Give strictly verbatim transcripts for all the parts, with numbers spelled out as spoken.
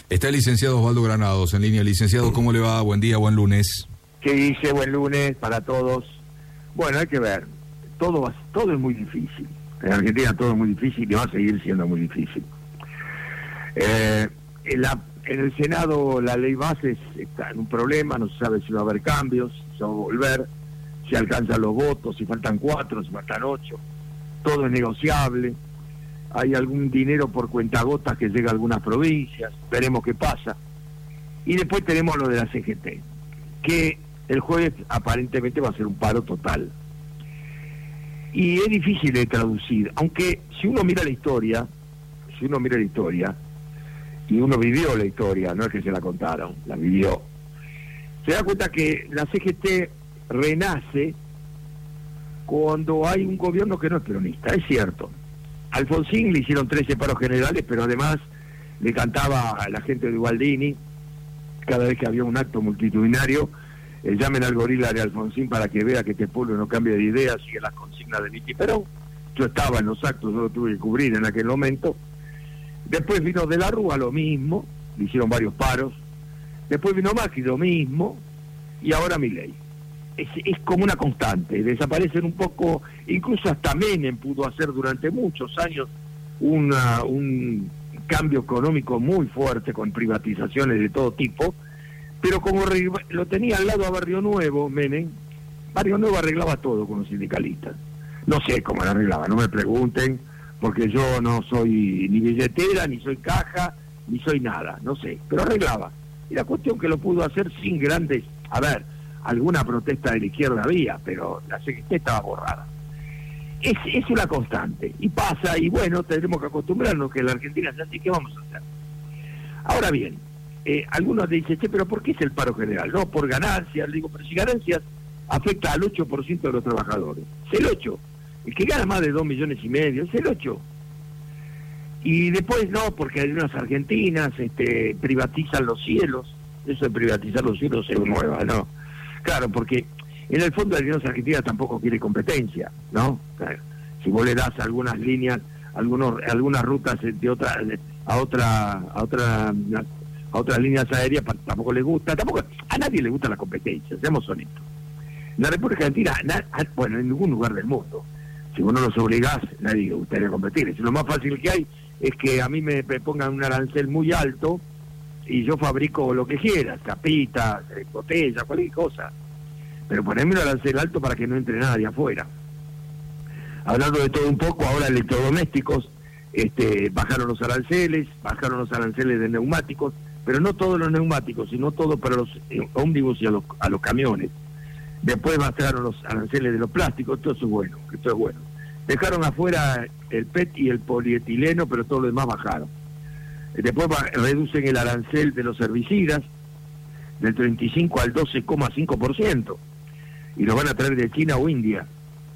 Está el licenciado Osvaldo Granados en línea. Licenciado, ¿cómo le va? Buen día, buen lunes. ¿Qué dice? Buen lunes para todos. Bueno, hay que ver. Todo va, todo es muy difícil. En Argentina todo es muy difícil y va a seguir siendo muy difícil. Eh, en, la, en el Senado la ley base está en un problema, no se sabe si va a haber cambios, si va a volver, si alcanzan los votos, si faltan cuatro, si faltan ocho. Todo es negociable. Hay algún dinero por cuentagotas que llega a algunas provincias, veremos qué pasa. Y después tenemos lo de la C G T, que el jueves aparentemente va a ser un paro total. Y es difícil de traducir, aunque si uno mira la historia, si uno mira la historia, y uno vivió la historia, no es que se la contaron, la vivió, se da cuenta que la C G T renace cuando hay un gobierno que no es peronista, es cierto. A Alfonsín le hicieron trece paros generales, pero además le cantaba a la gente de Ubaldini, cada vez que había un acto multitudinario, eh, llamen al gorila de Alfonsín para que vea que este pueblo no cambia de idea, sigue las consignas de Niti Perón. Yo estaba en los actos, yo lo tuve que cubrir en aquel momento. Después vino De la Rúa, lo mismo, le hicieron varios paros. Después vino Macri, lo mismo, y ahora Milei. Es, es como una constante, desaparecen un poco, incluso hasta Menem pudo hacer durante muchos años una, un cambio económico muy fuerte con privatizaciones de todo tipo, pero como lo tenía al lado a Barrio Nuevo, Menem, Barrio Nuevo arreglaba todo con los sindicalistas. No sé cómo lo arreglaba, no me pregunten, porque yo no soy ni billetera, ni soy caja, ni soy nada, no sé, pero arreglaba. Y la cuestión que lo pudo hacer sin grandes, a ver, alguna protesta de la izquierda había, pero la C G T estaba borrada. Es, es una constante, y pasa, y bueno, tenemos que acostumbrarnos que la Argentina es así, ¿qué vamos a hacer? Ahora bien, eh, algunos dicen, che, pero ¿por qué es el paro general? No, por ganancias, digo, pero si ganancias afecta al ocho por ciento de los trabajadores, es el ocho por ciento, el que gana más de dos millones y medio, es el ocho por ciento. Y después no, porque hay unas argentinas este, privatizan los cielos, eso de privatizar los cielos se mueva, ¿no? Claro, porque en el fondo Alianza Argentina tampoco quiere competencia, ¿no? Claro. Si vos le das algunas líneas, algunos, algunas rutas de otra, a otra, a otra, a otras líneas aéreas, tampoco le gusta, tampoco a nadie le gusta la competencia, seamos honestos. En la República Argentina, bueno, en ningún lugar del mundo, si vos no los obligás, nadie le gustaría competir. Es lo más fácil que hay es que a mí me, me pongan un arancel muy alto y yo fabrico lo que quiera, tapitas, botellas, cualquier cosa. Pero ponerme un arancel alto para que no entre nadie afuera. Hablando de todo un poco, ahora electrodomésticos, este, bajaron los aranceles, bajaron los aranceles de neumáticos, pero no todos los neumáticos, sino todo para los eh, ómnibus y a los, a los camiones. Después bajaron los aranceles de los plásticos, todo eso es bueno, esto es bueno. Dejaron afuera el P E T y el polietileno, pero todo lo demás bajaron. Después reducen el arancel de los herbicidas del treinta y cinco al doce coma cinco por ciento y los van a traer de China o India.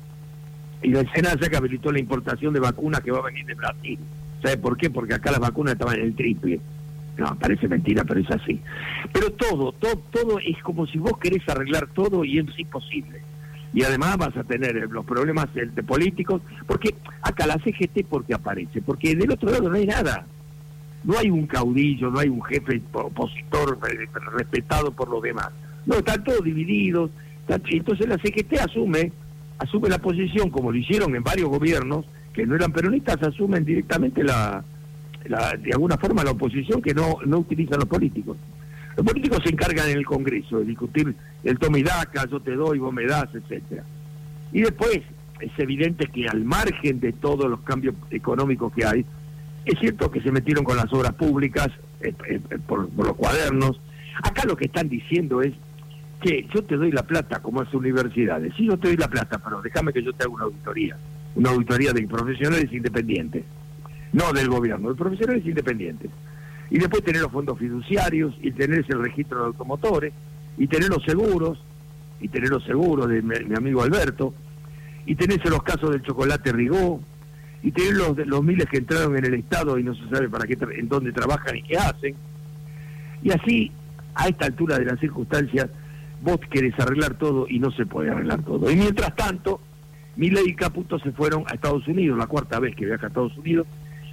Y la SENASA que habilitó la importación de vacunas que va a venir de Brasil. ¿Sabe por qué? Porque acá las vacunas estaban en el triple. No, parece mentira, pero es así. Pero todo, todo, todo es como si vos querés arreglar todo y es imposible. Y además vas a tener los problemas de, de políticos, porque acá la C G T, ¿por qué aparece? Porque del otro lado no hay nada. No hay un caudillo, no hay un jefe opositor respetado por los demás. No, están todos divididos. Entonces la C G T asume, asume la posición, como lo hicieron en varios gobiernos, que no eran peronistas, asumen directamente la, la de alguna forma la oposición que no, no utilizan los políticos. Los políticos se encargan en el Congreso de discutir el toma y daca, yo te doy, vos me das, etcétera. Y después es evidente que al margen de todos los cambios económicos que hay, es cierto que se metieron con las obras públicas, eh, eh, por, por los cuadernos. Acá lo que están diciendo es que yo te doy la plata, como hace universidades. Sí, yo te doy la plata, pero déjame que yo te haga una auditoría. Una auditoría de profesionales independientes. No del gobierno, de profesionales independientes. Y después tener los fondos fiduciarios, y tener el registro de automotores, y tener los seguros, y tener los seguros de mi, mi amigo Alberto, y tenerse los casos del chocolate Rigó, y tener los, los miles que entraron en el Estado y no se sabe para qué, en dónde trabajan y qué hacen. Y así, a esta altura de las circunstancias, vos querés arreglar todo y no se puede arreglar todo. Y mientras tanto, Milei y Caputo se fueron a Estados Unidos, la cuarta vez que viaja a Estados Unidos,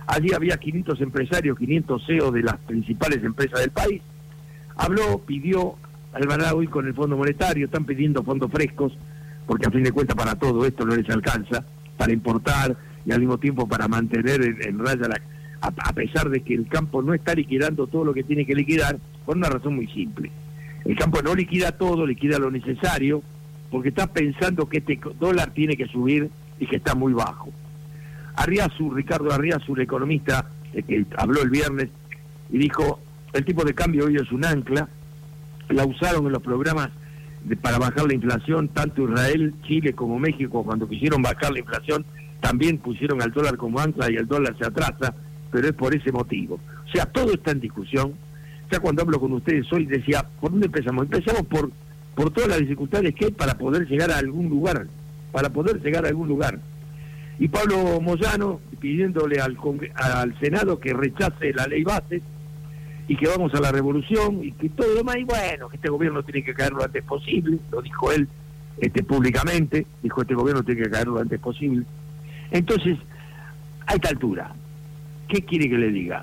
Allí había quinientos empresarios, quinientos C E O de las principales empresas del país. Habló, pidió al Badawi con el Fondo Monetario, están pidiendo fondos frescos, porque a fin de cuentas para todo esto no les alcanza, para importar y al mismo tiempo para mantener en, en raya la... A, a pesar de que el campo no está liquidando todo lo que tiene que liquidar, por una razón muy simple. El campo no liquida todo, liquida lo necesario, porque está pensando que este dólar tiene que subir y que está muy bajo. Arriazu, Ricardo Arriazu, el economista eh, que habló el viernes, y dijo, el tipo de cambio hoy es un ancla, la usaron en los programas de, para bajar la inflación, tanto Israel, Chile como México, cuando quisieron bajar la inflación, también pusieron al dólar como ancla y el dólar se atrasa, pero es por ese motivo. O sea, todo está en discusión. Ya cuando hablo con ustedes hoy decía, ¿por dónde empezamos? Empezamos por, por todas las dificultades que hay para poder llegar a algún lugar, para poder llegar a algún lugar. Y Pablo Moyano pidiéndole al, al Senado que rechace la ley base y que vamos a la revolución y que todo lo demás, y bueno, que este gobierno tiene que caer lo antes posible, lo dijo él este, públicamente, dijo este gobierno tiene que caer lo antes posible. Entonces, a esta altura, ¿qué quiere que le diga?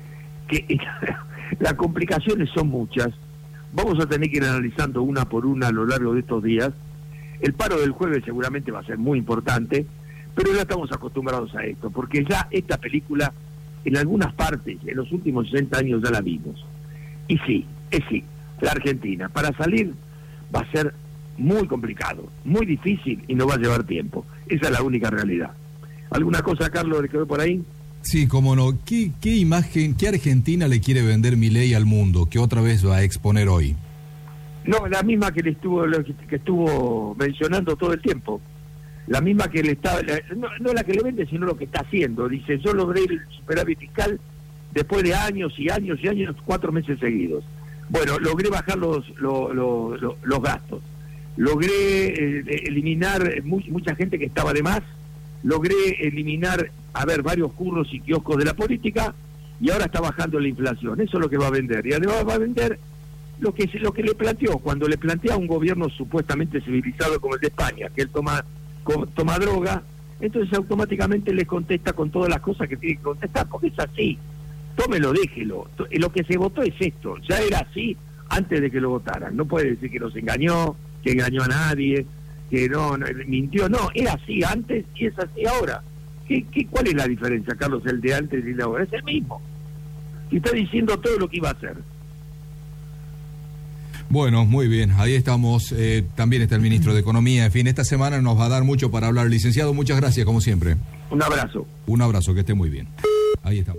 Que las complicaciones son muchas, vamos a tener que ir analizando una por una a lo largo de estos días. El paro del jueves seguramente va a ser muy importante, pero ya estamos acostumbrados a esto, porque ya esta película, en algunas partes, en los últimos sesenta años ya la vimos. Y sí, es sí, la Argentina, para salir va a ser muy complicado, muy difícil y no va a llevar tiempo. Esa es la única realidad. ¿Alguna cosa, Carlos, le quedó por ahí? Sí, cómo no. ¿Qué, qué imagen, qué Argentina le quiere vender Milei al mundo, que otra vez va a exponer hoy? No, la misma que le estuvo que estuvo mencionando todo el tiempo. La misma que le está, no, no la que le vende, sino lo que está haciendo. Dice, yo logré el superávit fiscal después de años y años y años, cuatro meses seguidos. Bueno, logré bajar los los, los, los gastos. Logré eh, eliminar mu mucha gente que estaba de más. Logré eliminar, a ver, varios curros y kioscos de la política, y ahora está bajando la inflación. Eso es lo que va a vender. Y además va a vender lo que, lo que le planteó, cuando le plantea a un gobierno supuestamente civilizado como el de España, que él toma, toma droga, entonces automáticamente le contesta con todas las cosas que tiene que contestar, porque es así. Tómelo, déjelo. Lo que se votó es esto. Ya era así antes de que lo votaran. No puede decir que nos engañó, que engañó a nadie, que no, no mintió. No, era así antes y es así ahora. ¿Qué, qué, ¿Cuál es la diferencia, Carlos, el de antes y el de ahora? Es el mismo. Y está diciendo todo lo que iba a hacer. Bueno, muy bien, ahí estamos. Eh, también está el ministro de Economía. En fin, esta semana nos va a dar mucho para hablar. Licenciado, muchas gracias, como siempre. Un abrazo. Un abrazo, que esté muy bien. Ahí estamos.